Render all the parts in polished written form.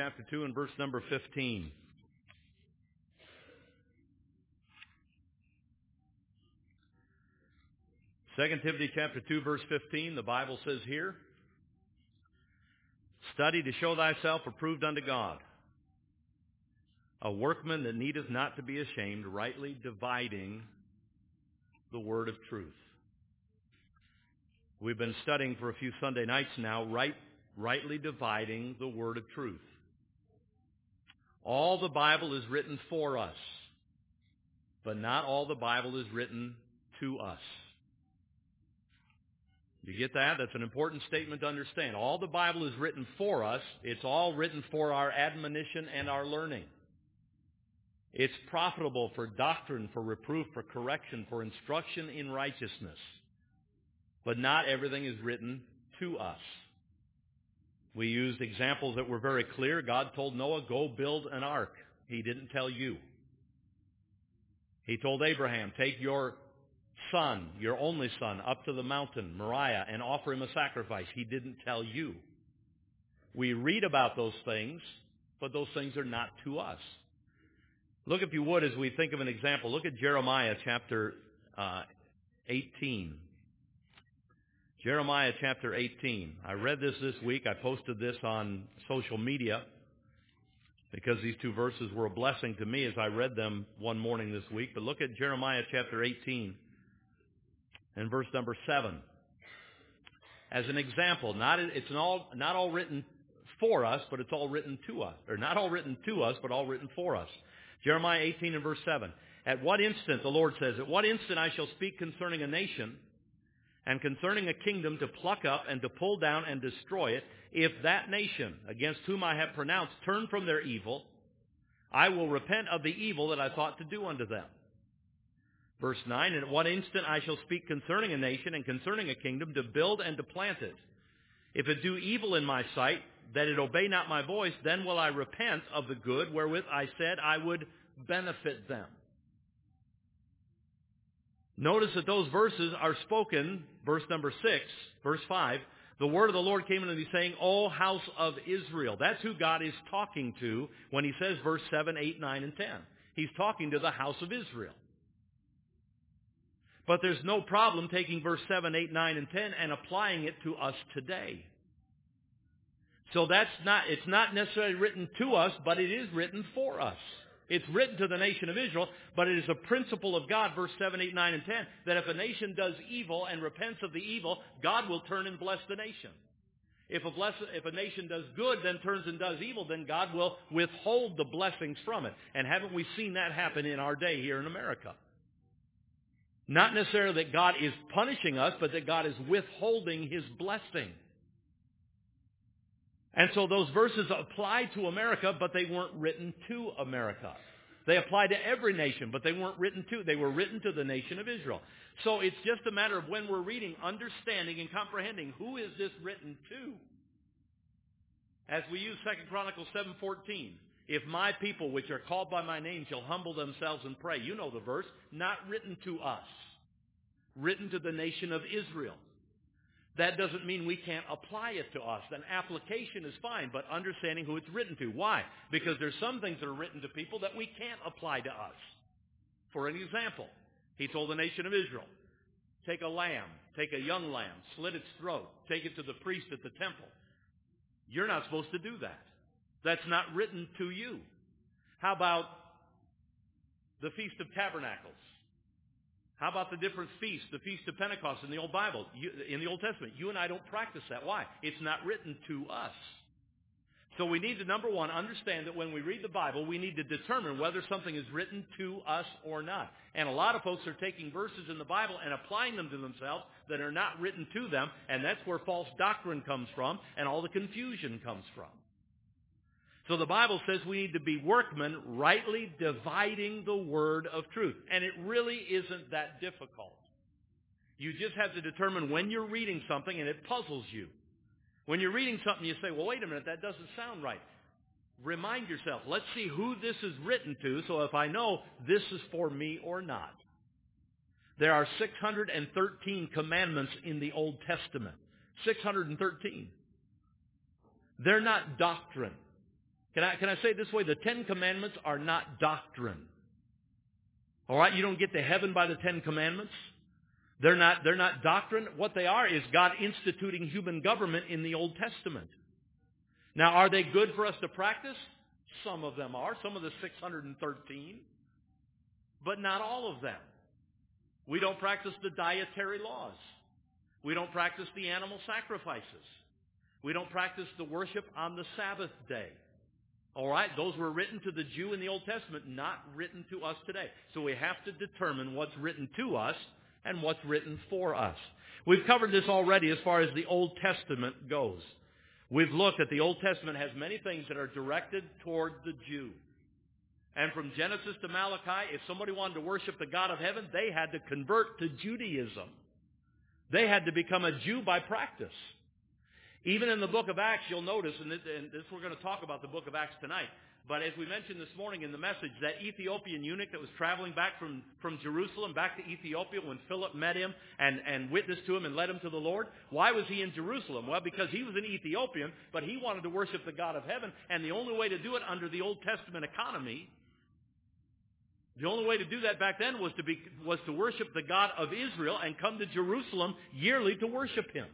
chapter 2 and verse number 15. Second Timothy chapter 2, verse 15, the Bible says here, "Study to show thyself approved unto God, a workman that needeth not to be ashamed, rightly dividing the word of truth." We've been studying for a few Sunday nights now, rightly dividing the word of truth. All the Bible is written for us, but not all the Bible is written to us. You get that? That's an important statement to understand. All the Bible is written for us. It's all written for our admonition and our learning. It's profitable for doctrine, for reproof, for correction, for instruction in righteousness. But not everything is written to us. We used examples that were very clear. God told Noah, go build an ark. He didn't tell you. He told Abraham, take your son, your only son, up to the mountain, Moriah, and offer him a sacrifice. He didn't tell you. We read about those things, but those things are not to us. Look, if you would, as we think of an example, look at Jeremiah chapter 18. Jeremiah chapter 18. I read this week. I posted this on social media because these two verses were a blessing to me as I read them one morning this week. But look at Jeremiah chapter 18 and verse number 7. As an example, it's not all written for us, but it's all written to us. Or not all written to us, but all written for us. Jeremiah 18 and verse 7. At what instant, the Lord says, at what instant I shall speak concerning a nation and concerning a kingdom to pluck up and to pull down and destroy it, if that nation against whom I have pronounced turn from their evil, I will repent of the evil that I thought to do unto them. Verse 9, and at what instant I shall speak concerning a nation and concerning a kingdom to build and to plant it. If it do evil in my sight, that it obey not my voice, then will I repent of the good wherewith I said I would benefit them. Notice that those verses are spoken, verse number 6, verse 5, the word of the Lord came unto me saying, O house of Israel. That's who God is talking to when he says verse 7, 8, 9, and 10. He's talking to the house of Israel. But there's no problem taking verse 7, 8, 9, and 10 and applying it to us today. So it's not necessarily written to us, but it is written for us. It's written to the nation of Israel, but it is a principle of God, verse 7, 8, 9, and 10, that if a nation does evil and repents of the evil, God will turn and bless the nation. If a nation does good, then turns and does evil, then God will withhold the blessings from it. And haven't we seen that happen in our day here in America? Not necessarily that God is punishing us, but that God is withholding his blessing. And so those verses apply to America, but they weren't written to America. They apply to every nation, but they weren't written to. They were written to the nation of Israel. So it's just a matter of when we're reading, understanding and comprehending who is this written to. As we use 2 Chronicles 7:14, if my people which are called by my name shall humble themselves and pray. You know the verse. Not written to us. Written to the nation of Israel. That doesn't mean we can't apply it to us. An application is fine, but understanding who it's written to. Why? Because there's some things that are written to people that we can't apply to us. For an example, he told the nation of Israel, take a lamb, take a young lamb, slit its throat, take it to the priest at the temple. You're not supposed to do that. That's not written to you. How about the Feast of Tabernacles? How about the different feasts, the Feast of Pentecost in the Old Bible, in the Old Testament? You and I don't practice that. Why? It's not written to us. So we need to, number one, understand that when we read the Bible, we need to determine whether something is written to us or not. And a lot of folks are taking verses in the Bible and applying them to themselves that are not written to them, and that's where false doctrine comes from and all the confusion comes from. So the Bible says we need to be workmen, rightly dividing the word of truth. And it really isn't that difficult. You just have to determine when you're reading something and it puzzles you. When you're reading something, you say, well, wait a minute, that doesn't sound right. Remind yourself, let's see who this is written to, so if I know this is for me or not. There are 613 commandments in the Old Testament. 613. They're not doctrine. Can I say it this way? The Ten Commandments are not doctrine. All right? You don't get to heaven by the Ten Commandments. They're not doctrine. What they are is God instituting human government in the Old Testament. Now, are they good for us to practice? Some of them are. Some of the 613. But not all of them. We don't practice the dietary laws. We don't practice the animal sacrifices. We don't practice the worship on the Sabbath day. All right? Those were written to the Jew in the Old Testament, not written to us today. So we have to determine what's written to us and what's written for us. We've covered this already as far as the Old Testament goes. We've looked at the Old Testament has many things that are directed toward the Jew. And from Genesis to Malachi, if somebody wanted to worship the God of heaven, they had to convert to Judaism. They had to become a Jew by practice. Even in the book of Acts, you'll notice, and this we're going to talk about the book of Acts tonight, but as we mentioned this morning in the message, that Ethiopian eunuch that was traveling back from Jerusalem back to Ethiopia when Philip met him and witnessed to him and led him to the Lord, why was he in Jerusalem? Well, because he was an Ethiopian, but he wanted to worship the God of heaven, and the only way to do it under the Old Testament economy, the only way to do that back then was to worship the God of Israel and come to Jerusalem yearly to worship him.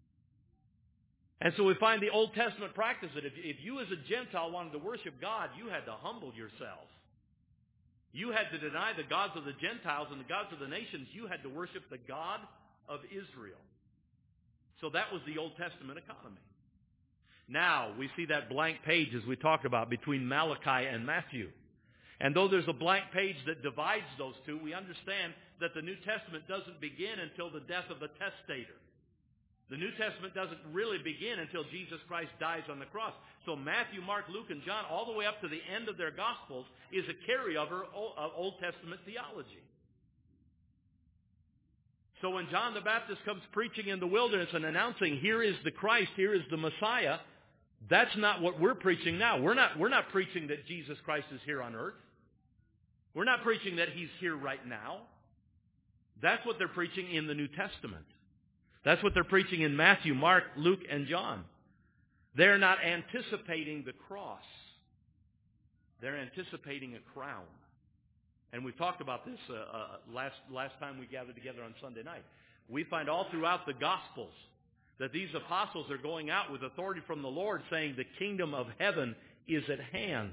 And so we find the Old Testament practice that if you as a Gentile wanted to worship God, you had to humble yourself. You had to deny the gods of the Gentiles and the gods of the nations. You had to worship the God of Israel. So that was the Old Testament economy. Now we see that blank page as we talked about between Malachi and Matthew. And though there's a blank page that divides those two, we understand that the New Testament doesn't begin until the death of the testator. The New Testament doesn't really begin until Jesus Christ dies on the cross. So Matthew, Mark, Luke, and John, all the way up to the end of their Gospels, is a carryover of Old Testament theology. So when John the Baptist comes preaching in the wilderness and announcing, here is the Christ, here is the Messiah, that's not what we're preaching now. We're not preaching that Jesus Christ is here on earth. We're not preaching that he's here right now. That's what they're preaching in the New Testament. That's what they're preaching in Matthew, Mark, Luke, and John. They're not anticipating the cross. They're anticipating a crown. And we talked about this last time we gathered together on Sunday night. We find all throughout the Gospels that these apostles are going out with authority from the Lord saying the kingdom of heaven is at hand.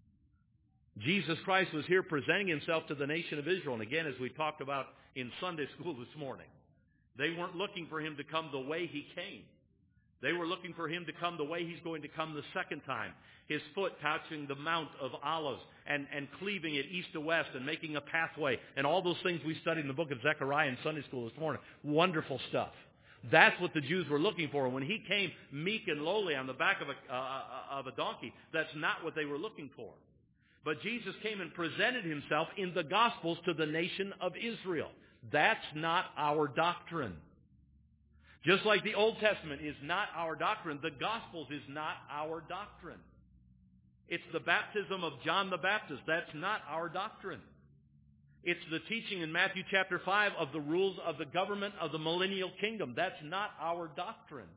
Jesus Christ was here presenting himself to the nation of Israel. And again, as we talked about in Sunday school this morning, they weren't looking for him to come the way he came. They were looking for him to come the way he's going to come the second time. His foot touching the Mount of Olives and cleaving it east to west and making a pathway and all those things we studied in the book of Zechariah in Sunday school this morning. Wonderful stuff. That's what the Jews were looking for. When he came meek and lowly on the back of a donkey, that's not what they were looking for. But Jesus came and presented himself in the Gospels to the nation of Israel. That's not our doctrine. Just like the Old Testament is not our doctrine, the Gospels is not our doctrine. It's the baptism of John the Baptist. That's not our doctrine. It's the teaching in Matthew chapter 5 of the rules of the government of the millennial kingdom. That's not our doctrine.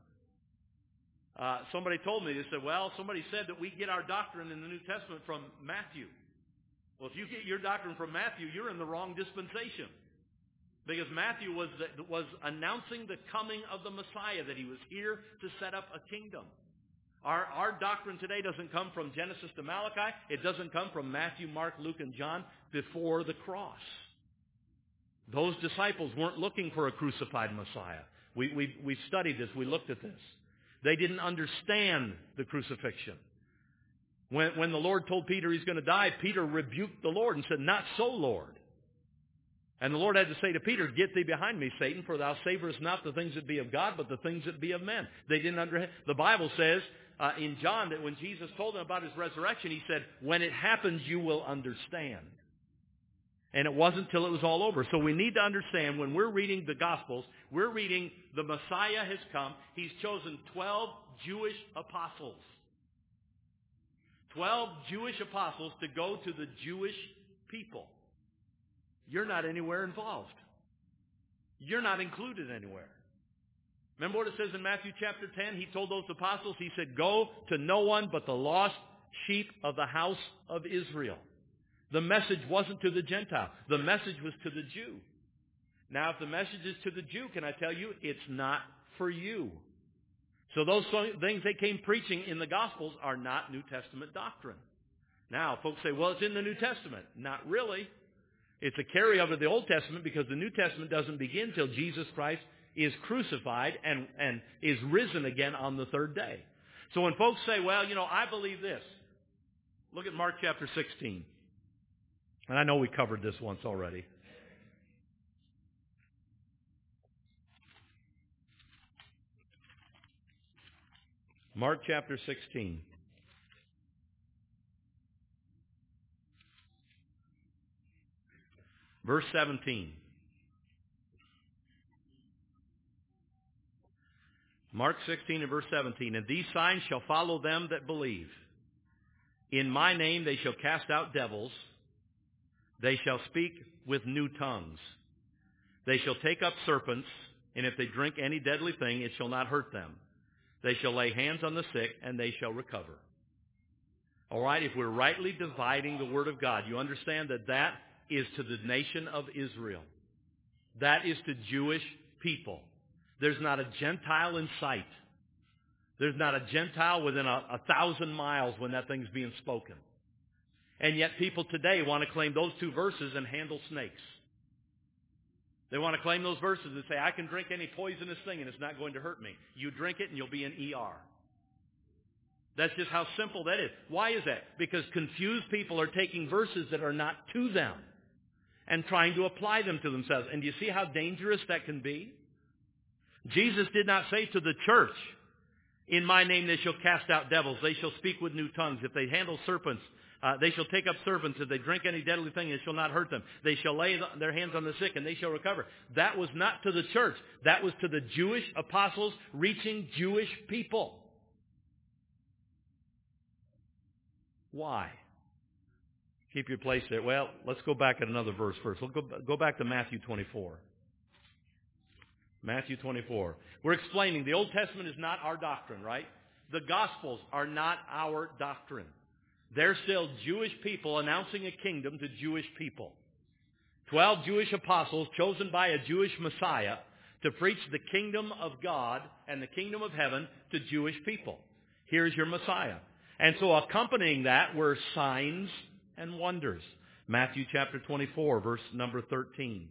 Somebody told me, they said, well, somebody said that we get our doctrine in the New Testament from Matthew. Well, if you get your doctrine from Matthew, you're in the wrong dispensation. Because Matthew was announcing the coming of the Messiah, that he was here to set up a kingdom. Our doctrine today doesn't come from Genesis to Malachi. It doesn't come from Matthew, Mark, Luke, and John before the cross. Those disciples weren't looking for a crucified Messiah. We studied this. We looked at this. They didn't understand the crucifixion. When the Lord told Peter he's going to die, Peter rebuked the Lord and said, "Not so, Lord." And the Lord had to say to Peter, "Get thee behind me, Satan, for thou savorest not the things that be of God, but the things that be of men." They didn't understand. The Bible says in John that when Jesus told them about his resurrection, he said, "When it happens, you will understand." And it wasn't till it was all over. So we need to understand when we're reading the Gospels, we're reading the Messiah has come. He's chosen 12 Jewish apostles. 12 Jewish apostles to go to the Jewish people. You're not anywhere involved. You're not included anywhere. Remember what it says in Matthew chapter 10? He told those apostles, he said, "Go to no one but the lost sheep of the house of Israel. The message wasn't to the Gentile. The message was to the Jew. Now, if the message is to the Jew, can I tell you, it's not for you. So those things they came preaching in the Gospels are not New Testament doctrine. Now, folks say, well, it's in the New Testament. Not really. It's a carryover of the Old Testament because the New Testament doesn't begin until Jesus Christ is crucified and is risen again on the third day. So when folks say, well, I believe this, look at Mark chapter 16. And I know we covered this once already. Mark chapter 16. Verse 17. Mark 16 and verse 17. And these signs shall follow them that believe. In my name they shall cast out devils. They shall speak with new tongues. They shall take up serpents, and if they drink any deadly thing, it shall not hurt them. They shall lay hands on the sick, and they shall recover. All right, if we're rightly dividing the Word of God, you understand that that is to the nation of Israel. That is to Jewish people. There's not a Gentile in sight. There's not a Gentile within 1,000 miles when that thing's being spoken. And yet people today want to claim those two verses and handle snakes. They want to claim those verses and say, I can drink any poisonous thing and it's not going to hurt me. You drink it and you'll be in ER. That's just how simple that is. Why is that? Because confused people are taking verses that are not to them and trying to apply them to themselves. And do you see how dangerous that can be? Jesus did not say to the church, in my name they shall cast out devils. They shall speak with new tongues. If they handle serpents, they shall take up serpents. If they drink any deadly thing, it shall not hurt them. They shall lay their hands on the sick, and they shall recover. That was not to the church. That was to the Jewish apostles reaching Jewish people. Why? Keep your place there. Well, let's go back at another verse first. We'll go back to Matthew 24. Matthew 24. We're explaining the Old Testament is not our doctrine, right? The Gospels are not our doctrine. They're still Jewish people announcing a kingdom to Jewish people. 12 Jewish apostles chosen by a Jewish Messiah to preach the kingdom of God and the kingdom of heaven to Jewish people. Here's your Messiah. And so accompanying that were signs and wonders. Matthew chapter 24, verse number 13.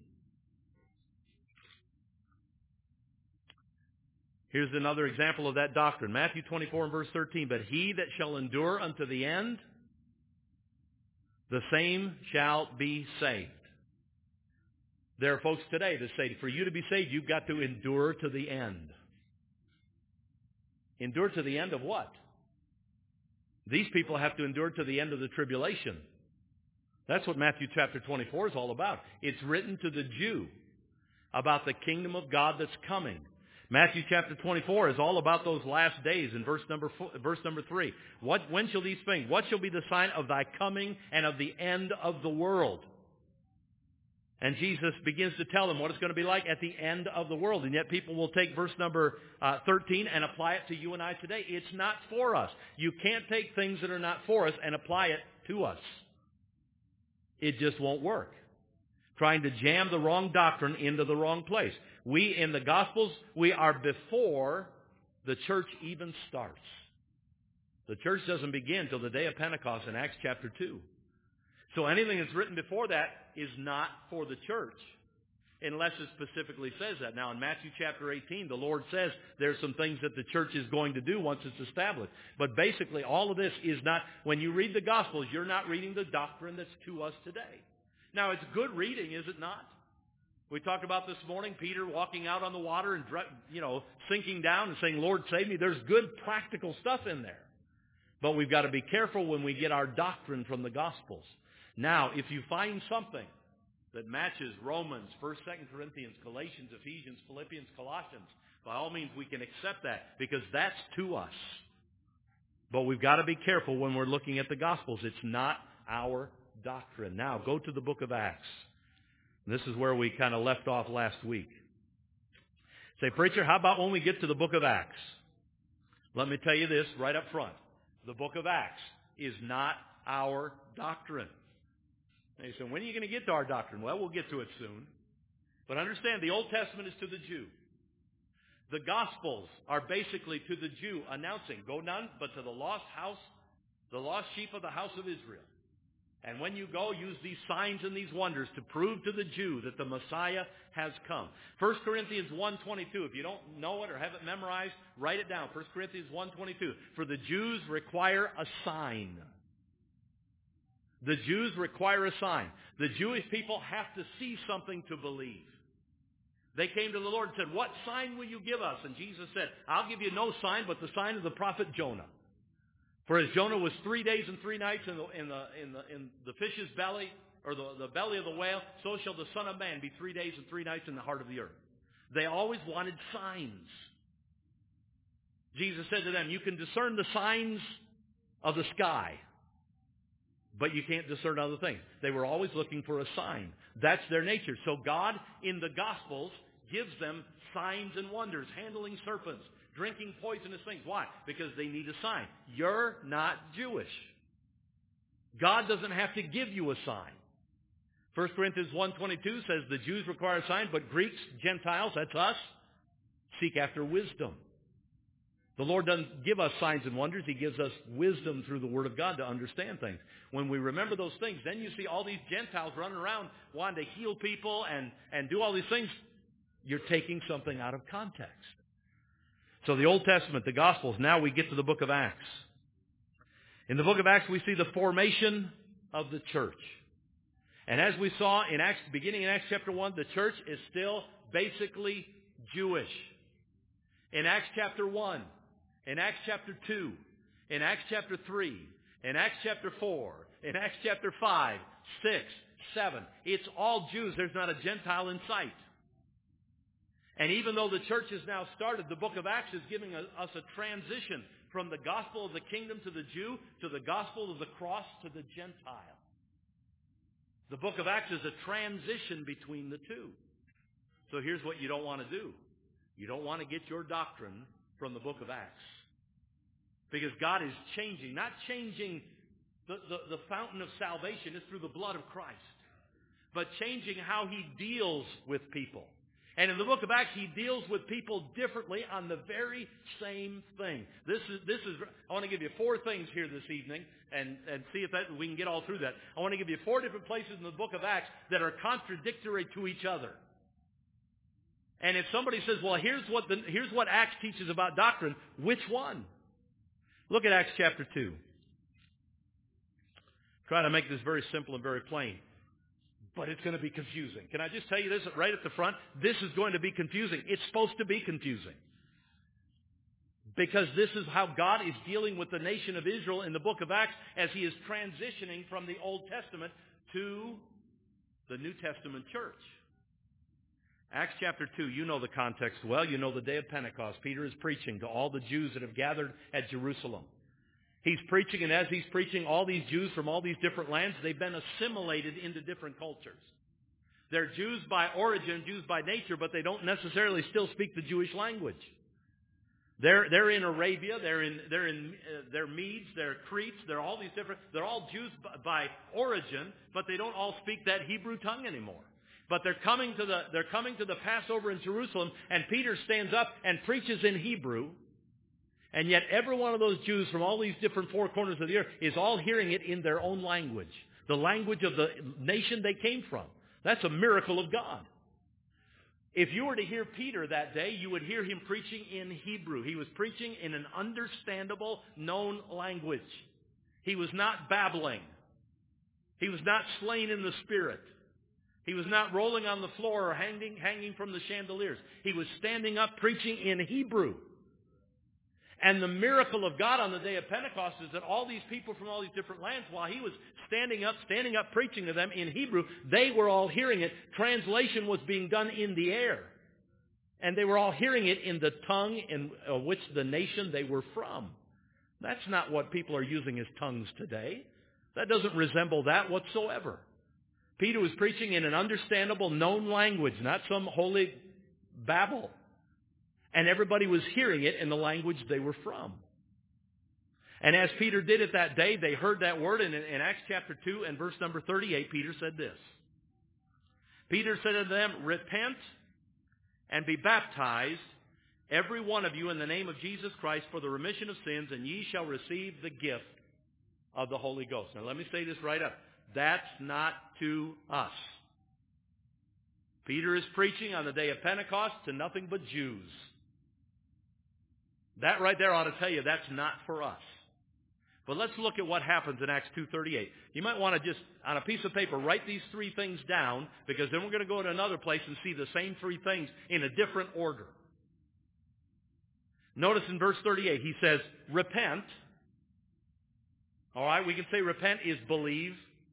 Here's another example of that doctrine. Matthew 24 and verse 13. But he that shall endure unto the end, the same shall be saved. There are folks today that say, for you to be saved, you've got to endure to the end. Endure to the end of what? These people have to endure to the end of the tribulation. That's what Matthew chapter 24 is all about. It's written to the Jew about the kingdom of God that's coming. Matthew chapter 24 is all about those last days in verse number 3. When shall these things? What shall be the sign of thy coming and of the end of the world? And Jesus begins to tell them what it's going to be like at the end of the world. And yet people will take verse number 13 and apply it to you and I today. It's not for us. You can't take things that are not for us and apply it to us. It just won't work. Trying to jam the wrong doctrine into the wrong place. We, in the Gospels, we are before the church even starts. The church doesn't begin till the day of Pentecost in Acts chapter 2. So anything that's written before that is not for the church, unless it specifically says that. Now, in Matthew chapter 18, the Lord says there's some things that the church is going to do once it's established. But basically, all of this is not, when you read the Gospels, you're not reading the doctrine that's to us today. Now, it's good reading, is it not? We talked about this morning, Peter walking out on the water and, sinking down and saying, Lord, save me. There's good practical stuff in there. But we've got to be careful when we get our doctrine from the Gospels. Now, if you find something that matches Romans, 1st, 2nd Corinthians, Galatians, Ephesians, Philippians, Colossians, by all means we can accept that because that's to us. But we've got to be careful when we're looking at the Gospels. It's not our doctrine. Now, go to the book of Acts. This is where we kind of left off last week. Say, preacher, how about when we get to the book of Acts? Let me tell you this right up front. The book of Acts is not our doctrine. And you say, when are you going to get to our doctrine? Well, we'll get to it soon. But understand, the Old Testament is to the Jew. The Gospels are basically to the Jew announcing, go none but to the lost house, the lost sheep of the house of Israel. And when you go, use these signs and these wonders to prove to the Jew that the Messiah has come. 1 Corinthians 1:22. If you don't know it or have it memorized, write it down. 1 Corinthians 1:22. For the Jews require a sign. The Jews require a sign. The Jewish people have to see something to believe. They came to the Lord and said, what sign will you give us? And Jesus said, I'll give you no sign but the sign of the prophet Jonah. For as Jonah was 3 days and 3 nights in the fish's belly, or the belly of the whale, so shall the Son of Man be 3 days and 3 nights in the heart of the earth. They always wanted signs. Jesus said to them, you can discern the signs of the sky, but you can't discern other things. They were always looking for a sign. That's their nature. So God, in the Gospels, gives them signs and wonders, handling serpents, drinking poisonous things. Why? Because they need a sign. You're not Jewish. God doesn't have to give you a sign. 1 Corinthians 1:22 says the Jews require a sign, but Greeks, Gentiles, that's us, seek after wisdom. The Lord doesn't give us signs and wonders. He gives us wisdom through the Word of God to understand things. When we remember those things, then you see all these Gentiles running around wanting to heal people and do all these things. You're taking something out of context. So the Old Testament, the Gospels, now we get to the book of Acts. In the book of Acts, we see the formation of the church. And as we saw in Acts, beginning in Acts chapter 1, the church is still basically Jewish. In Acts chapter 1, in Acts chapter 2, in Acts chapter 3, in Acts chapter 4, in Acts chapter 5, 6, 7, it's all Jews. There's not a Gentile in sight. And even though the church has now started, the book of Acts is giving us a transition from the gospel of the kingdom to the Jew to the gospel of the cross to the Gentile. The book of Acts is a transition between the two. So here's what you don't want to do. You don't want to get your doctrine from the book of Acts. Because God is changing, not changing the fountain of salvation is through the blood of Christ, but changing how he deals with people. And in the book of Acts, he deals with people differently on the very same thing. This is. I want to give you 4 things here this evening and see if we can get all through that. I want to give you 4 different places in the book of Acts that are contradictory to each other. And if somebody says, well, here's what Acts teaches about doctrine, which one? Look at Acts chapter 2. Try to make this very simple and very plain. But it's going to be confusing. Can I just tell you this right at the front? This is going to be confusing. It's supposed to be confusing. Because this is how God is dealing with the nation of Israel in the book of Acts as he is transitioning from the Old Testament to the New Testament church. Acts chapter 2, you know the context well. You know the day of Pentecost. Peter is preaching to all the Jews that have gathered at Jerusalem. He's preaching, and as he's preaching, all these Jews from all these different lands, they've been assimilated into different cultures. They're Jews by origin, Jews by nature, but they don't necessarily still speak the Jewish language. They're in Arabia, they're Medes, they're Cretes, they're all these different. They're all Jews by origin, but they don't all speak that Hebrew tongue anymore. But they're coming to the Passover in Jerusalem, and Peter stands up and preaches in Hebrew. And yet every one of those Jews from all these different 4 corners of the earth is all hearing it in their own language, the language of the nation they came from. That's a miracle of God. If you were to hear Peter that day, you would hear him preaching in Hebrew. He was preaching in an understandable, known language. He was not babbling. He was not slain in the spirit. He was not rolling on the floor or hanging from the chandeliers. He was standing up preaching in Hebrew. And the miracle of God on the day of Pentecost is that all these people from all these different lands, while he was standing up preaching to them in Hebrew, they were all hearing it. Translation was being done in the air. And they were all hearing it in the tongue in which the nation they were from. That's not what people are using as tongues today. That doesn't resemble that whatsoever. Peter was preaching in an understandable, known language, not some holy babble. And everybody was hearing it in the language they were from. And as Peter did it that day, they heard that word. And in Acts chapter 2 and verse number 38, Peter said this. Peter said to them, repent and be baptized, every one of you, in the name of Jesus Christ for the remission of sins, and ye shall receive the gift of the Holy Ghost. Now let me say this right up. That's not to us. Peter is preaching on the day of Pentecost to nothing but Jews. That right there ought to tell you that's not for us. But let's look at what happens in Acts 2:38. You might want to just, on a piece of paper, write these three things down, because then we're going to go to another place and see the same three things in a different order. Notice in verse 38, he says, repent. All right, we can say repent is believe.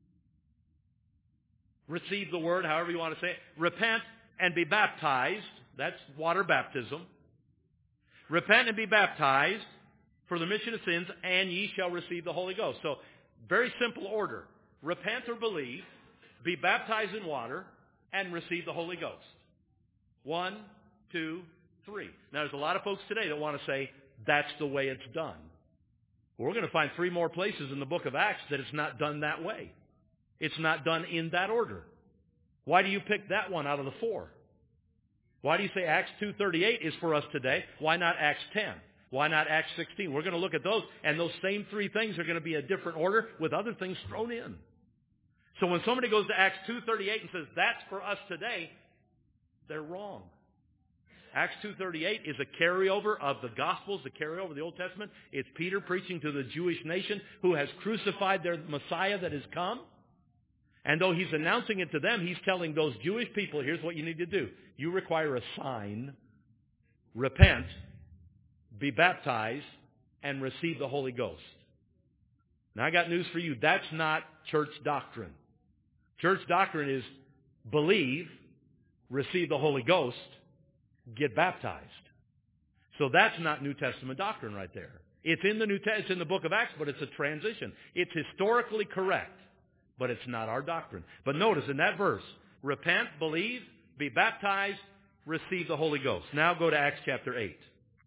Receive the word, however you want to say it. Repent and be baptized. That's water baptism. Repent and be baptized for the remission of sins, and ye shall receive the Holy Ghost. So, very simple order. Repent or believe, be baptized in water, and receive the Holy Ghost. 1, 2, 3. Now, there's a lot of folks today that want to say, that's the way it's done. Well, we're going to find 3 more places in the book of Acts that it's not done that way. It's not done in that order. Why do you pick that one out of the 4? Why do you say Acts 2:38 is for us today? Why not Acts 10? Why not Acts 16? We're going to look at those, and those same 3 things are going to be a different order with other things thrown in. So when somebody goes to Acts 2:38 and says, that's for us today, they're wrong. Acts 2:38 is a carryover of the Gospels, the carryover of the Old Testament. It's Peter preaching to the Jewish nation who has crucified their Messiah that has come. And though he's announcing it to them, he's telling those Jewish people, here's what you need to do. You require a sign, repent, be baptized, and receive the Holy Ghost. Now I got news for you. That's not church doctrine. Church doctrine is believe, receive the Holy Ghost, get baptized. So that's not New Testament doctrine right there. It's in the it's in the book of Acts, but it's a transition. It's historically correct, but it's not our doctrine. But notice in that verse, repent, believe, be baptized, receive the Holy Ghost. Now go to Acts chapter 8.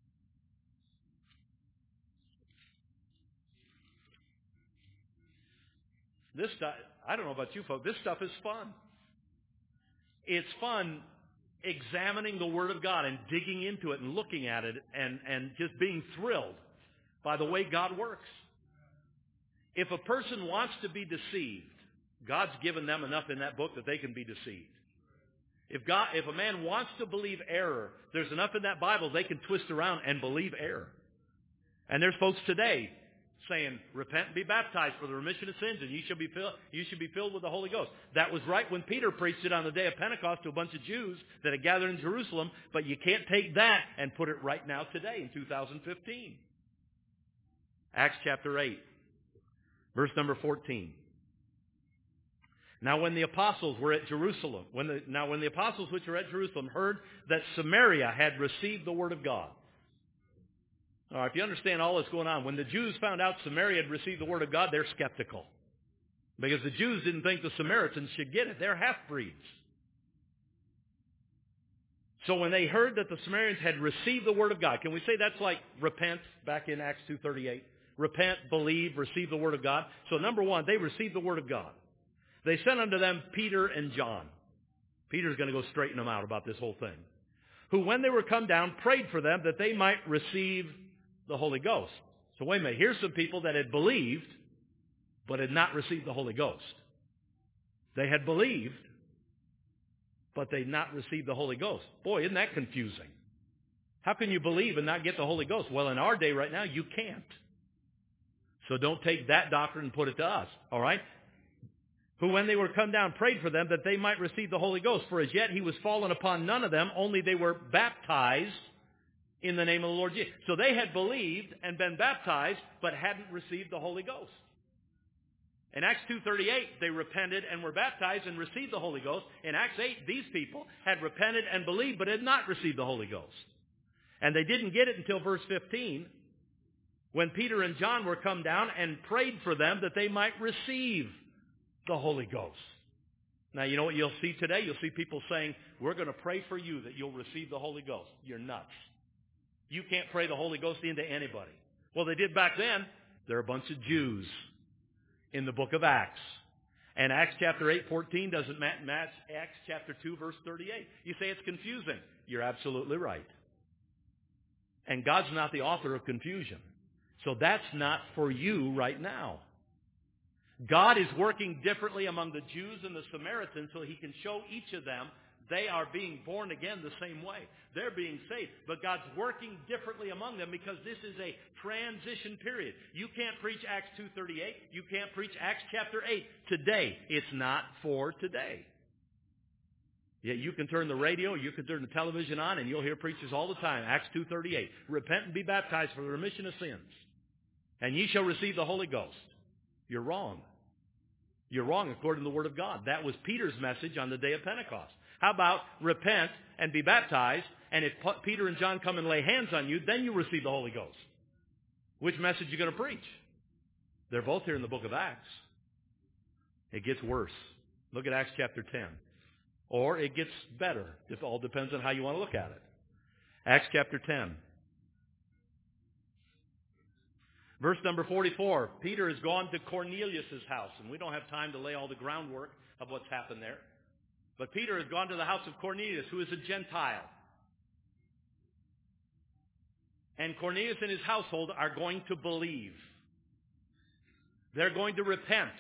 This stuff, I don't know about you folks, this stuff is fun. It's fun examining the Word of God and digging into it and looking at it and just being thrilled by the way God works. If a person wants to be deceived, God's given them enough in that book that they can be deceived. If a man wants to believe error, there's enough in that Bible they can twist around and believe error. And there's folks today saying, repent and be baptized for the remission of sins, and you should be filled with the Holy Ghost. That was right when Peter preached it on the day of Pentecost to a bunch of Jews that had gathered in Jerusalem, but you can't take that and put it right now today in 2015. Acts chapter 8, verse number 14. Now when the apostles were at Jerusalem, when the apostles which were at Jerusalem heard that Samaria had received the word of God. All right, if you understand all that's going on, when the Jews found out Samaria had received the word of God, they're skeptical. Because the Jews didn't think the Samaritans should get it. They're half-breeds. So when they heard that the Samaritans had received the word of God, can we say that's like repent back in Acts 2:38? Repent, believe, receive the word of God. So number one, they received the word of God. They sent unto them Peter and John. Peter's going to go straighten them out about this whole thing. Who, when they were come down, prayed for them that they might receive the Holy Ghost. So wait a minute. Here's some people that had believed, but had not received the Holy Ghost. They had believed, but they had not received the Holy Ghost. Boy, isn't that confusing? How can you believe and not get the Holy Ghost? Well, in our day right now, you can't. So don't take that doctrine and put it to us. All right? Who, when they were come down, prayed for them that they might receive the Holy Ghost. For as yet he was fallen upon none of them, only they were baptized in the name of the Lord Jesus. So they had believed and been baptized, but hadn't received the Holy Ghost. In Acts 2:38, they repented and were baptized and received the Holy Ghost. In Acts 8, these people had repented and believed, but had not received the Holy Ghost. And they didn't get it until verse 15, when Peter and John were come down and prayed for them that they might receive the Holy Ghost. Now, you know what you'll see today? You'll see people saying, we're going to pray for you that you'll receive the Holy Ghost. You're nuts. You can't pray the Holy Ghost into anybody. Well, they did back then. They're a bunch of Jews in the book of Acts. And Acts chapter 8:14 doesn't match Acts chapter 2, verse 38. You say it's confusing. You're absolutely right. And God's not the author of confusion. So that's not for you right now. God is working differently among the Jews and the Samaritans so he can show each of them they are being born again the same way. They're being saved. But God's working differently among them because this is a transition period. You can't preach Acts 2:38. You can't preach Acts chapter 8 today. It's not for today. Yet you can turn the radio, you can turn the television on, and you'll hear preachers all the time. Acts 2:38. Repent and be baptized for the remission of sins, and ye shall receive the Holy Ghost. You're wrong. You're wrong according to the Word of God. That was Peter's message on the day of Pentecost. How about repent and be baptized, and if Peter and John come and lay hands on you, then you receive the Holy Ghost? Which message are you going to preach? They're both here in the book of Acts. It gets worse. Look at Acts chapter 10. Or it gets better. It all depends on how you want to look at it. Acts chapter 10. Verse number 44. Peter has gone to Cornelius' house, and we don't have time to lay all the groundwork of what's happened there. But Peter has gone to the house of Cornelius, who is a Gentile. And Cornelius and his household are going to believe. They're going to repent.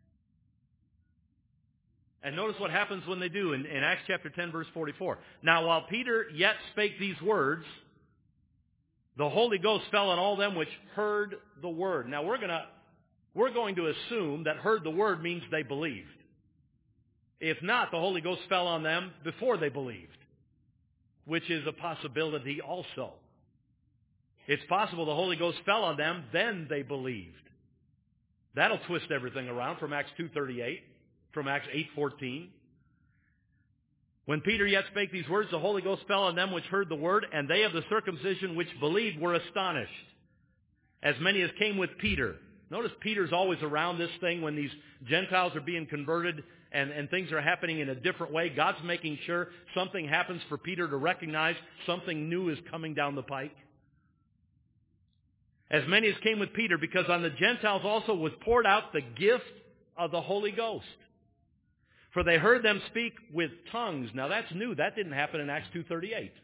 And notice what happens when they do in Acts chapter 10, verse 44. Now, while Peter yet spake these words, the Holy Ghost fell on all them which heard the word. Now, we're going to assume that heard the word means they believed. If not, the Holy Ghost fell on them before they believed, which is a possibility also. It's possible the Holy Ghost fell on them, then they believed. That'll twist everything around from Acts 2:38, from Acts 8:14. When Peter yet spake these words, the Holy Ghost fell on them which heard the word, and they of the circumcision which believed were astonished, as many as came with Peter. Notice Peter's always around this thing when these Gentiles are being converted and things are happening in a different way. God's making sure something happens for Peter to recognize something new is coming down the pike. As many as came with Peter, because on the Gentiles also was poured out the gift of the Holy Ghost. For they heard them speak with tongues. Now that's new. That didn't happen in Acts 2:38.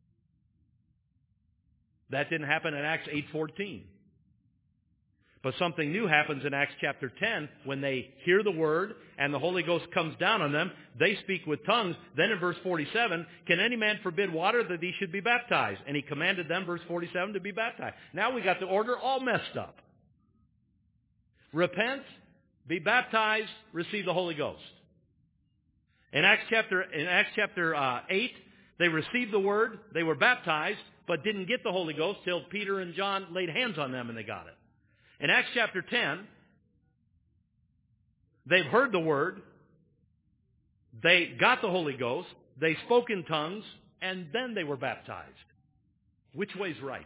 That didn't happen in Acts 8:14. But something new happens in Acts chapter 10 when they hear the word and the Holy Ghost comes down on them. They speak with tongues. Then in verse 47, can any man forbid water that he should be baptized? And he commanded them, verse 47, to be baptized. Now we got the order all messed up. Repent, be baptized, receive the Holy Ghost. In Acts chapter 8, they received the word, they were baptized, but didn't get the Holy Ghost till Peter and John laid hands on them and they got it. In Acts chapter 10, they've heard the word, they got the Holy Ghost, they spoke in tongues, and then they were baptized. Which way's right?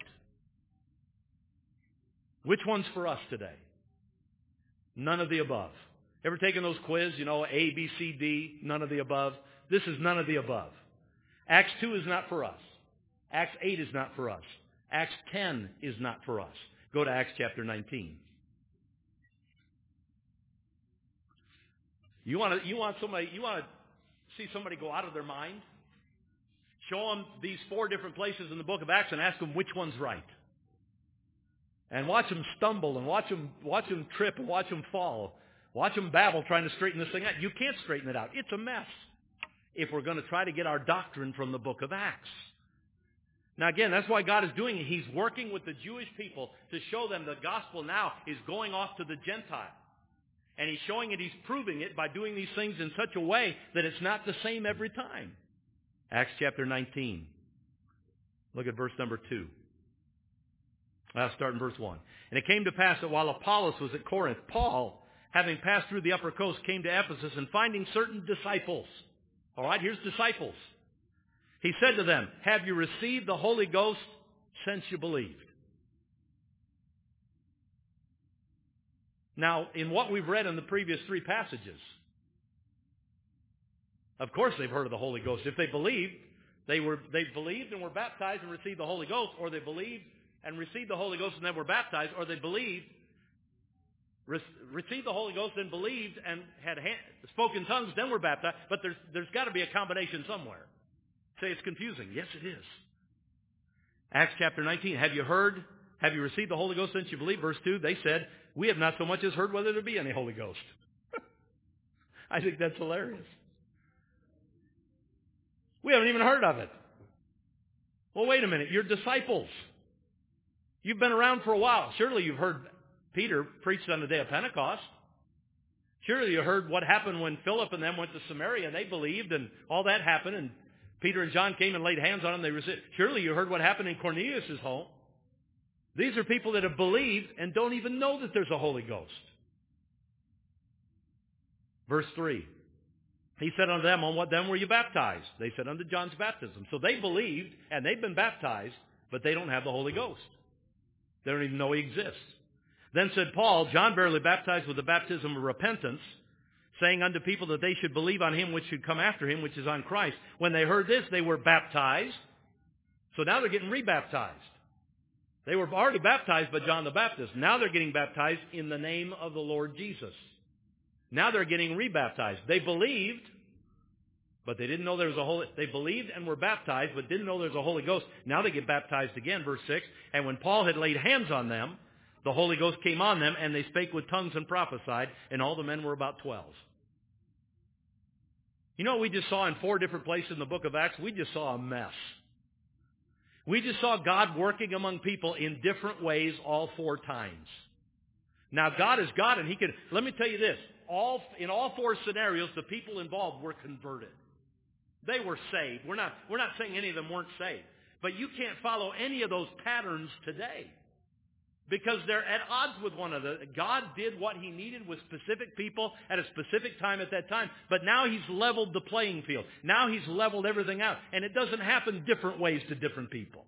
Which one's for us today? None of the above. Ever taken those quiz, A, B, C, D, none of the above? This is none of the above. Acts 2 is not for us. Acts 8 is not for us. Acts 10 is not for us. Go to Acts chapter 19. You want to see somebody go out of their mind? Show them these 4 different places in the book of Acts and ask them which one's right. And watch them stumble and watch them trip and watch them fall. Watch them babble trying to straighten this thing out. You can't straighten it out. It's a mess if we're going to try to get our doctrine from the book of Acts. Now again, that's why God is doing it. He's working with the Jewish people to show them the gospel now is going off to the Gentile. And he's showing it, he's proving it by doing these things in such a way that it's not the same every time. Acts chapter 19. Look at verse number 2. I'll start in verse 1. And it came to pass that while Apollos was at Corinth, Paul, having passed through the upper coast, came to Ephesus and finding certain disciples. All right, here's disciples. He said to them, have you received the Holy Ghost since you believed? Now, in what we've read in the previous 3 passages, of course they've heard of the Holy Ghost. If they believed, they believed and were baptized and received the Holy Ghost, or they believed and received the Holy Ghost and then were baptized, or they believed received the Holy Ghost and believed and had spoken tongues, then were baptized. But there's got to be a combination somewhere. Say it's confusing. Yes, it is. Acts chapter 19. Have you received the Holy Ghost since you believe? Verse 2, they said, we have not so much as heard whether there be any Holy Ghost. I think that's hilarious. We haven't even heard of it. Well, wait a minute. You're disciples. You've been around for a while. Surely you've heard Peter preached on the day of Pentecost. Surely you heard what happened when Philip and them went to Samaria and they believed and all that happened and Peter and John came and laid hands on them. They received. Surely you heard what happened in Cornelius' home. These are people that have believed and don't even know that there's a Holy Ghost. Verse 3. He said unto them, on what then were you baptized? They said, unto John's baptism. So they believed, and they've been baptized, but they don't have the Holy Ghost. They don't even know he exists. Then said Paul, John verily baptized with the baptism of repentance, saying unto people that they should believe on him which should come after him, which is on Christ. When they heard this, they were baptized. So now they're getting rebaptized. They were already baptized by John the Baptist. Now they're getting baptized in the name of the Lord Jesus. Now they're getting rebaptized. They believed, but they didn't know there was a Holy... They believed and were baptized, but didn't know there was a Holy Ghost. Now they get baptized again, verse 6. And when Paul had laid hands on them, the Holy Ghost came on them, and they spake with tongues and prophesied, and all the men were about 12. You know what we just saw in 4 different places in the book of Acts? We just saw a mess. We just saw God working among people in different ways all 4 times. Now, God is God, and he can... Let me tell you this. In all 4 scenarios, the people involved were converted. They were saved. We're not saying any of them weren't saved. But you can't follow any of those patterns today because they're at odds with one another. God did what he needed with specific people at a specific time at that time. But now he's leveled the playing field. Now he's leveled everything out. And it doesn't happen different ways to different people.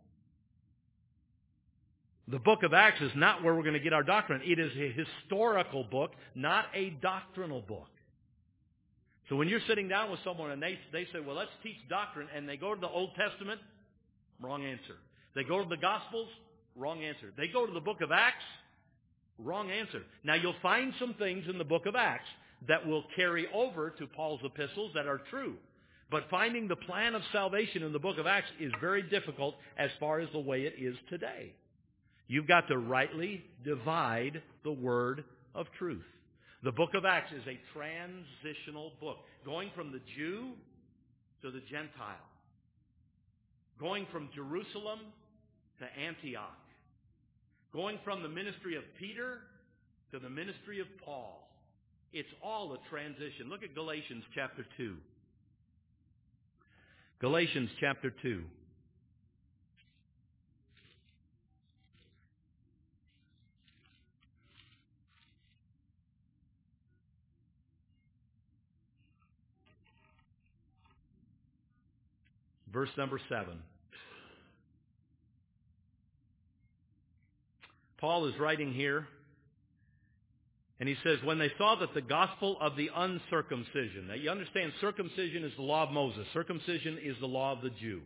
The book of Acts is not where we're going to get our doctrine. It is a historical book, not a doctrinal book. So when you're sitting down with someone and they say, well, let's teach doctrine, and they go to the Old Testament, wrong answer. They go to the Gospels, wrong answer. They go to the book of Acts, wrong answer. Now you'll find some things in the book of Acts that will carry over to Paul's epistles that are true. But finding the plan of salvation in the book of Acts is very difficult as far as the way it is today. You've got to rightly divide the word of truth. The book of Acts is a transitional book, going from the Jew to the Gentile, going from Jerusalem to Antioch, going from the ministry of Peter to the ministry of Paul. It's all a transition. Look at Galatians chapter 2. Galatians chapter 2. Verse number 7. Paul is writing here, and he says, when they saw that the gospel of the uncircumcision. Now you understand, circumcision is the law of Moses. Circumcision is the law of the Jew.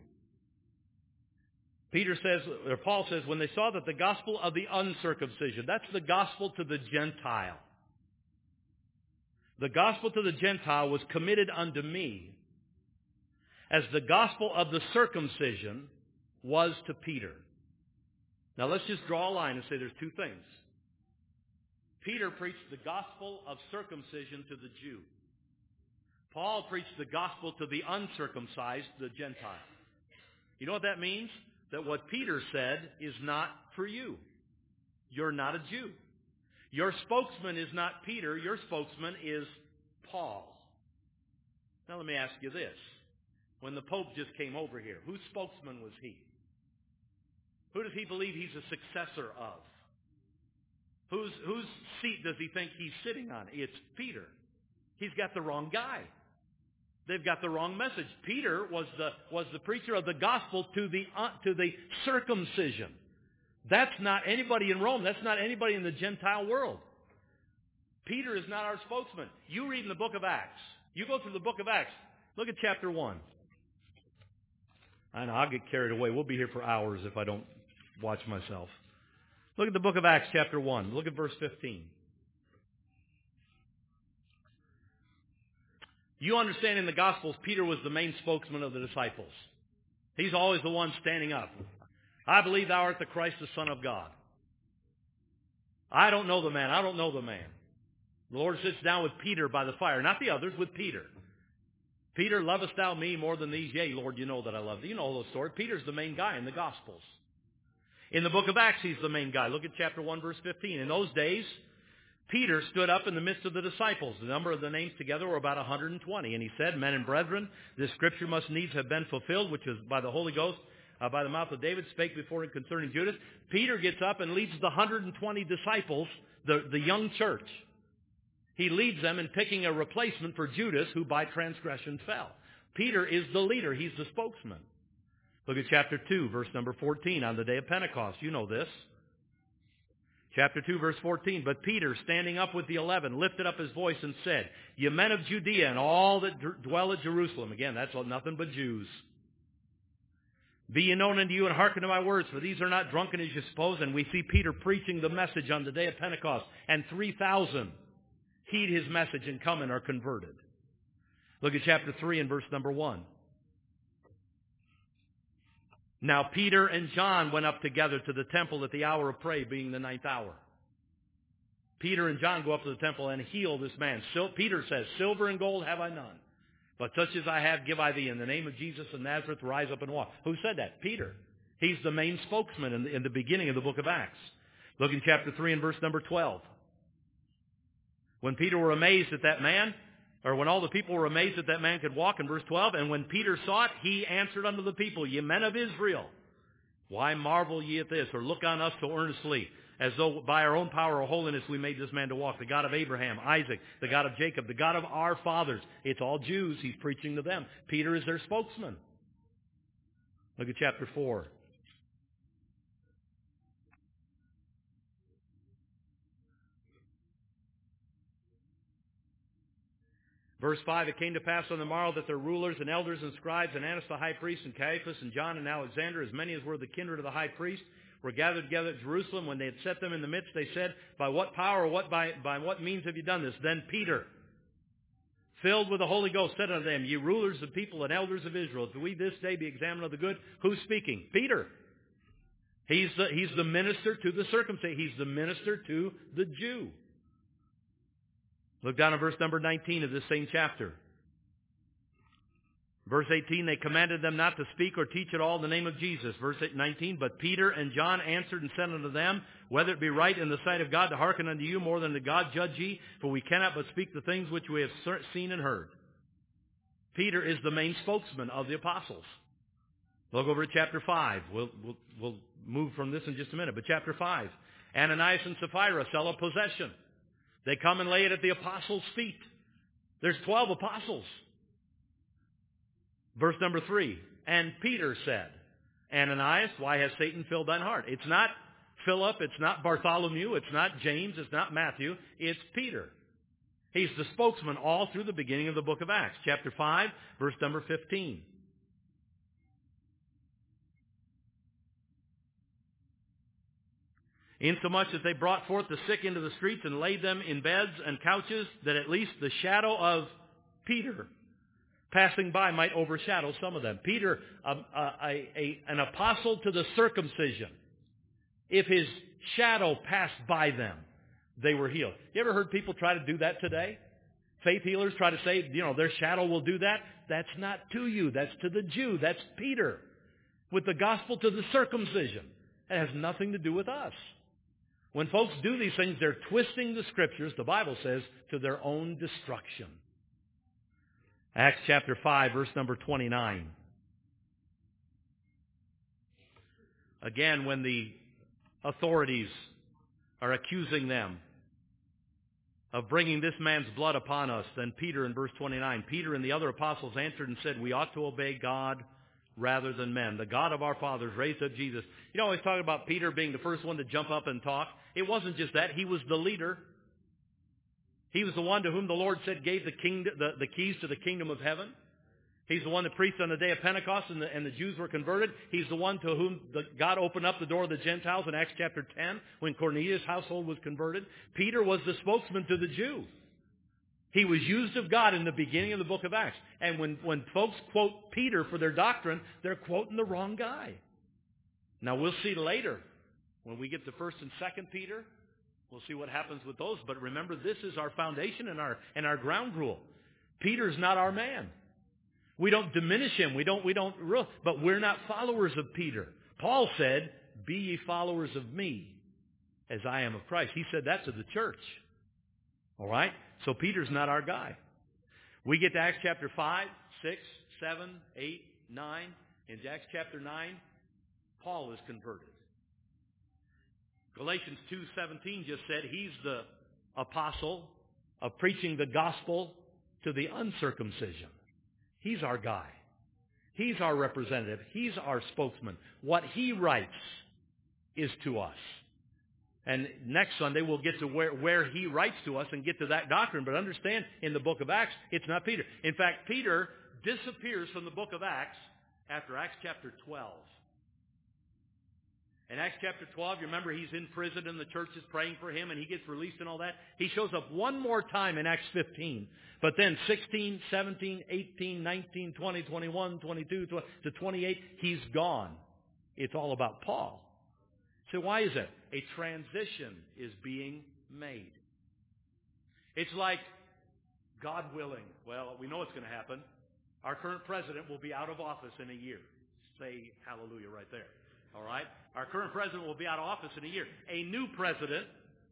Paul says, when they saw that the gospel of the uncircumcision, that's the gospel to the Gentile. The gospel to the Gentile was committed unto me, as the gospel of the circumcision was to Peter. Now let's just draw a line and say there's 2 things. Peter preached the gospel of circumcision to the Jew. Paul preached the gospel to the uncircumcised, the Gentile. You know what that means? That what Peter said is not for you. You're not a Jew. Your spokesman is not Peter. Your spokesman is Paul. Now let me ask you this. When the Pope just came over here, whose spokesman was he? Who does he believe he's a successor of? Whose seat does he think he's sitting on? It's Peter. He's got the wrong guy. They've got the wrong message. Peter was the preacher of the gospel to the circumcision. That's not anybody in Rome. That's not anybody in the Gentile world. Peter is not our spokesman. You read in the book of Acts. You go through the book of Acts. Look at chapter 1. I know, I'll get carried away. We'll be here for hours if I don't watch myself. Look at the book of Acts chapter 1. Look at verse 15. You understand in the Gospels, Peter was the main spokesman of the disciples. He's always the one standing up. I believe thou art the Christ, the Son of God. I don't know the man. I don't know the man. The Lord sits down with Peter by the fire. Not the others, with Peter. Peter, lovest thou me more than these? Yea, Lord, you know that I love thee. You know the story. Peter's the main guy in the Gospels. In the book of Acts, he's the main guy. Look at chapter 1, verse 15. In those days, Peter stood up in the midst of the disciples. The number of the names together were about 120. And he said, Men and brethren, this scripture must needs have been fulfilled, which is by the Holy Ghost, by the mouth of David, spake before him concerning Judas. Peter gets up and leads the 120 disciples, the young church. He leads them in picking a replacement for Judas, who by transgression fell. Peter is the leader. He's the spokesman. Look at chapter 2, verse number 14, on the day of Pentecost. You know this. Chapter 2, verse 14. But Peter, standing up with the 11, lifted up his voice and said, Ye men of Judea and all that dwell at Jerusalem. Again, that's nothing but Jews. Be ye known unto you and hearken to my words, for these are not drunken as you suppose. And we see Peter preaching the message on the day of Pentecost. And 3,000 heed his message and come and are converted. Look at chapter 3 and verse number 1. Now Peter and John went up together to the temple at the hour of prayer, being the 9th hour. Peter and John go up to the temple and heal this man. Peter says, Silver and gold have I none, but such as I have give I thee. In the name of Jesus of Nazareth, rise up and walk. Who said that? Peter. He's the main spokesman in the beginning of the book of Acts. Look in chapter 3 and verse number 12. When Peter were amazed at that man, or when all the people were amazed that that man could walk, in verse 12, and when Peter saw it, he answered unto the people, Ye men of Israel, why marvel ye at this? Or look on us so earnestly, as though by our own power or holiness we made this man to walk. The God of Abraham, Isaac, the God of Jacob, the God of our fathers. It's all Jews. He's preaching to them. Peter is their spokesman. Look at chapter 4. Verse 5, It came to pass on the morrow that their rulers and elders and scribes and Annas the high priest and Caiaphas and John and Alexander, as many as were the kindred of the high priest, were gathered together at Jerusalem. When they had set them in the midst, they said, By what power or by what means have you done this? Then Peter, filled with the Holy Ghost, said unto them, Ye rulers of people and elders of Israel, do we this day be examined of the good? Who's speaking? Peter. He's the minister to the circumcision. He's the minister to the Jew. Look down at verse number 19 of this same chapter. Verse 18, They commanded them not to speak or teach at all in the name of Jesus. Verse 19, But Peter and John answered and said unto them, Whether it be right in the sight of God to hearken unto you more than to God, judge ye, for we cannot but speak the things which we have seen and heard. Peter is the main spokesman of the apostles. Look over at chapter 5. We'll move from this in just a minute. But chapter 5, Ananias and Sapphira sell a possession. They come and lay it at the apostles' feet. There's 12 apostles. Verse number 3, And Peter said, Ananias, why has Satan filled thine heart? It's not Philip, it's not Bartholomew, it's not James, it's not Matthew, it's Peter. He's the spokesman all through the beginning of the book of Acts. Chapter 5, verse number 15. Insomuch that they brought forth the sick into the streets and laid them in beds and couches, that at least the shadow of Peter passing by might overshadow some of them. Peter, an apostle to the circumcision. If his shadow passed by them, they were healed. You ever heard people try to do that today? Faith healers try to say, their shadow will do that. That's not to you. That's to the Jew. That's Peter. With the gospel to the circumcision. It has nothing to do with us. When folks do these things, they're twisting the Scriptures, the Bible says, to their own destruction. Acts chapter 5, verse number 29. Again, when the authorities are accusing them of bringing this man's blood upon us, then Peter in verse 29, Peter and the other apostles answered and said, We ought to obey God rather than men. The God of our fathers raised up Jesus. You know, always talking about Peter being the first one to jump up and talk. It wasn't just that. He was the leader. He was the one to whom the Lord said gave the keys to the kingdom of heaven. He's the one that preached on the day of Pentecost and the Jews were converted. He's the one to whom God opened up the door of the Gentiles in Acts chapter 10 when Cornelius' household was converted. Peter was the spokesman to the Jew. He was used of God in the beginning of the book of Acts. And when folks quote Peter for their doctrine, they're quoting the wrong guy. Now, we'll see later. When we get to 1st and 2nd Peter, we'll see what happens with those. But remember, this is our foundation and our ground rule. Peter's not our man. We don't diminish him. But we're not followers of Peter. Paul said, "Be ye followers of me, as I am of Christ." He said that to the church. All right? So Peter's not our guy. We get to Acts chapter 5, 6, 7, 8, 9. In Acts chapter 9, Paul is converted. Galatians 2:17 just said he's the apostle of preaching the gospel to the uncircumcision. He's our guy. He's our representative. He's our spokesman. What he writes is to us. And next Sunday we'll get to where he writes to us and get to that doctrine. But understand, in the book of Acts, it's not Peter. In fact, Peter disappears from the book of Acts after Acts chapter 12. In Acts chapter 12, you remember he's in prison and the church is praying for him and he gets released and all that. He shows up one more time in Acts 15. But then 16, 17, 18, 19, 20, 21, 22 to 28, he's gone. It's all about Paul. So why is that? A transition is being made. It's like, God willing, well, we know it's going to happen. Our current president will be out of office in a year. Say hallelujah right there. All right? Our current president will be out of office in a year. A new president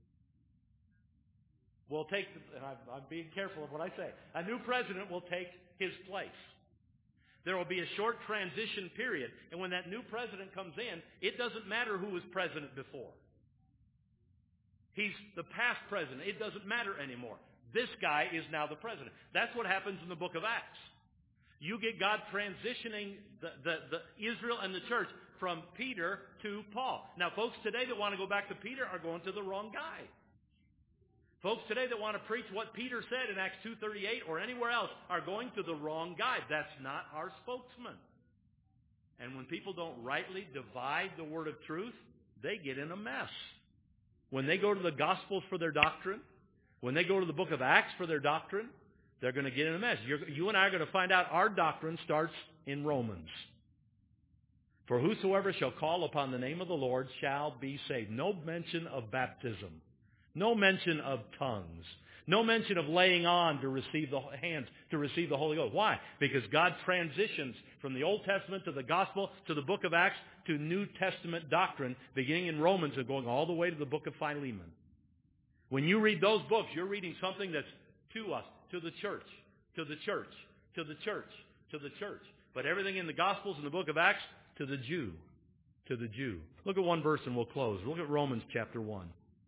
will take, and I'm being careful of what I say, a new president will take his place. There will be a short transition period. And when that new president comes in, it doesn't matter who was president before. He's the past president. It doesn't matter anymore. This guy is now the president. That's what happens in the book of Acts. You get God transitioning the Israel and the church from Peter to Paul. Now, folks today that want to go back to Peter are going to the wrong guy. Folks today that want to preach what Peter said in Acts 2:38 or anywhere else are going to the wrong guy. That's not our spokesman. And when people don't rightly divide the word of truth, they get in a mess. When they go to the Gospels for their doctrine, when they go to the book of Acts for their doctrine, they're going to get in a mess. You and I are going to find out our doctrine starts in Romans. For whosoever shall call upon the name of the Lord shall be saved. No mention of baptism. No mention of tongues. No mention of laying on to receive the hands, to receive the Holy Ghost. Why? Because God transitions from the Old Testament to the Gospel to the book of Acts to New Testament doctrine, beginning in Romans and going all the way to the book of Philemon. When you read those books, you're reading something that's to us, to the church, to the church, to the church, to the church. But everything in the Gospels and the book of Acts, to the Jew, to the Jew. Look at one verse and we'll close. Look at Romans chapter 1.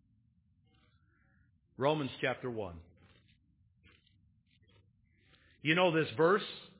Romans chapter 1. You know this verse?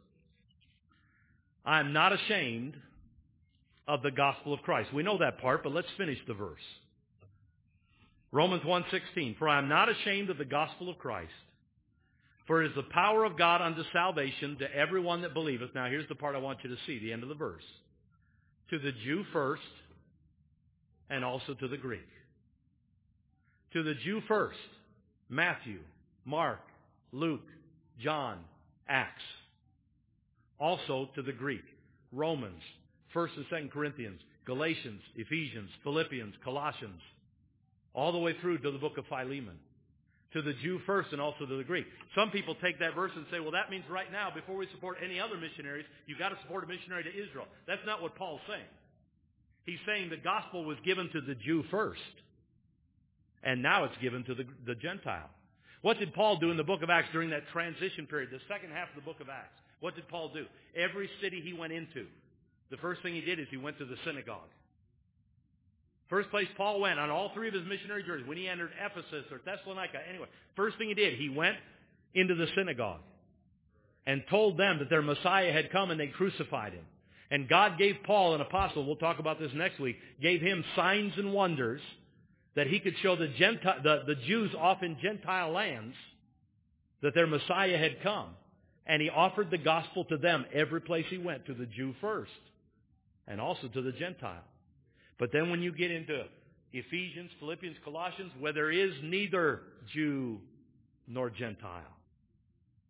I am not ashamed of the gospel of Christ. We know that part, but let's finish the verse. Romans 1:16. For I am not ashamed of the gospel of Christ, for it is the power of God unto salvation to everyone that believeth. Now here's the part I want you to see, the end of the verse. To the Jew first, and also to the Greek. To the Jew first. Matthew, Mark, Luke, John, Acts. Also to the Greek, Romans, 1st and 2nd Corinthians, Galatians, Ephesians, Philippians, Colossians, all the way through to the book of Philemon. To the Jew first and also to the Greek. Some people take that verse and say, well, that means right now, before we support any other missionaries, you've got to support a missionary to Israel. That's not what Paul's saying. He's saying the gospel was given to the Jew first. And now it's given to the Gentile. What did Paul do in the book of Acts during that transition period, the second half of the book of Acts? What did Paul do? Every city he went into, the first thing he did is he went to the synagogue. First place Paul went on all three of his missionary journeys, when he entered Ephesus or Thessalonica, anyway, first thing he did, he went into the synagogue and told them that their Messiah had come and they crucified him. And God gave Paul, an apostle, we'll talk about this next week, gave him signs and wonders that he could show the Jews off in Gentile lands that their Messiah had come. And he offered the gospel to them every place he went, to the Jew first, and also to the Gentile. But then when you get into Ephesians, Philippians, Colossians, where there is neither Jew nor Gentile,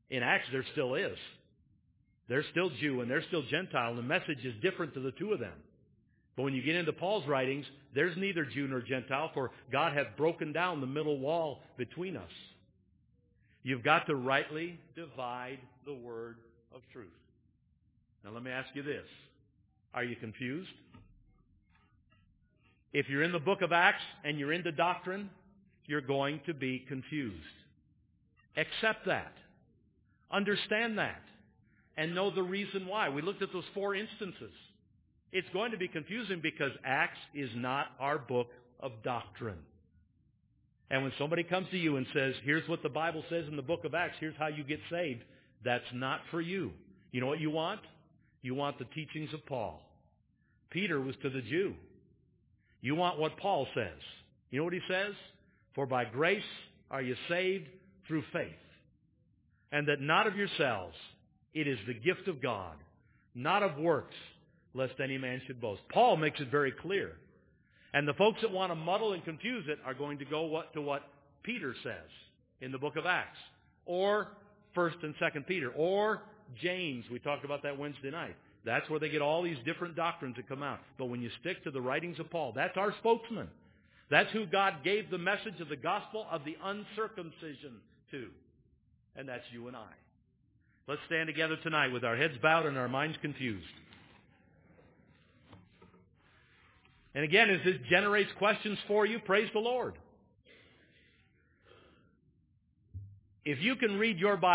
In Acts, there still is. There's still Jew and there's still Gentile, and the message is different to the two of them. But when you get into Paul's writings, there's neither Jew nor Gentile, for God hath broken down the middle wall between us. You've got to rightly divide the word of truth. Now let me ask you this. Are you confused? If you're in the book of Acts and you're into doctrine, you're going to be confused. Accept that. Understand that. And know the reason why. We looked at those 4 instances. It's going to be confusing because Acts is not our book of doctrine. And when somebody comes to you and says, here's what the Bible says in the book of Acts, here's how you get saved, that's not for you. You know what you want? You want the teachings of Paul. Peter was to the Jew. You want what Paul says. You know what he says? For by grace are you saved through faith. And that not of yourselves, it is the gift of God, not of works, lest any man should boast. Paul makes it very clear. And the folks that want to muddle and confuse it are going to go to what Peter says in the book of Acts, or 1st and 2nd Peter, or James. We talked about that Wednesday night. That's where they get all these different doctrines that come out. But when you stick to the writings of Paul, that's our spokesman. That's who God gave the message of the gospel of the uncircumcision to. And that's you and I. Let's stand together tonight with our heads bowed and our minds confused. And again, as this generates questions for you, praise the Lord. If you can read your Bible